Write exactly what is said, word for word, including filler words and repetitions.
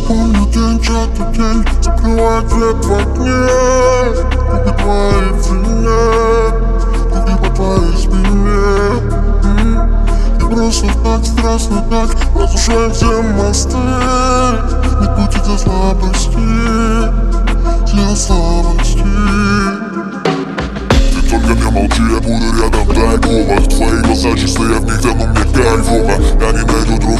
Помню день, чей-то день, закрывает свет в окне. Губы твои в тени, губы по твоей спине. И просто так страстно так разрушаем все мосты. Нет пути для слабости, для слабости. Ты только не молчи, я буду рядом тайком. Твои глаза чистые, в них давно мне кайфово. Я не найду друг